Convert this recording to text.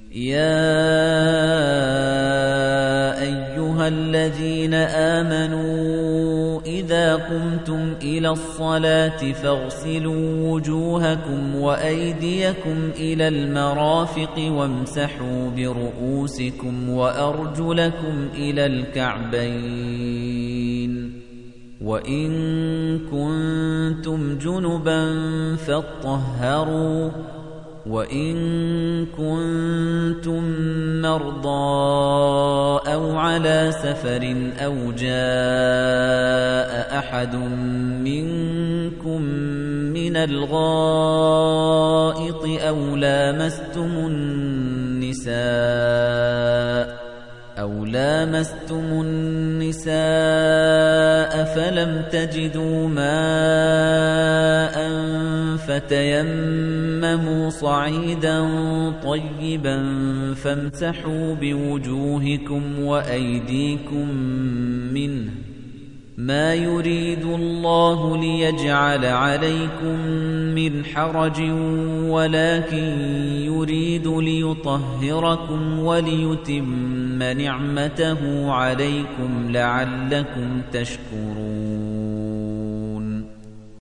يَا أَيُّهَا الَّذِينَ آمَنُوا إِذَا قُمْتُمْ إِلَى الصَّلَاةِ فَاغْسِلُوا وُجُوهَكُمْ وَأَيْدِيَكُمْ إِلَى الْمَرَافِقِ وَامْسَحُوا بِرُءُوسِكُمْ وَأَرْجُلَكُمْ إِلَى الْكَعْبَيْنِ وَإِن كُنتُمْ جُنُبًا فَاطَّهَّرُوا وَإِن كُنتُم مَّرْضَىٰ أَوْ عَلَىٰ سَفَرٍ أَوْ جَاءَ أَحَدٌ مِّنكُم مِّنَ الْغَائِطِ أَوْ لَامَسْتُمُ النِّسَاءَ فَلَمْ تَجِدُوا مَاءً فَتَيَمَّمُوا صَعِيدًا طَيِّبًا فَامْسَحُوا بِوُجُوهِكُمْ وَأَيْدِيكُم مِّنْهُ ۚ مَا يُرِيدُ اللَّهُ لِيَجْعَلَ عَلَيْكُم مِّنْ حَرَجٍ وَلَٰكِن يُرِيدُ لِيُطَهِّرَكُمْ وَلِيُتِمَّ نِعْمَتَهُ عَلَيْكُمْ لَعَلَّكُمْ تَشْكُرُونَ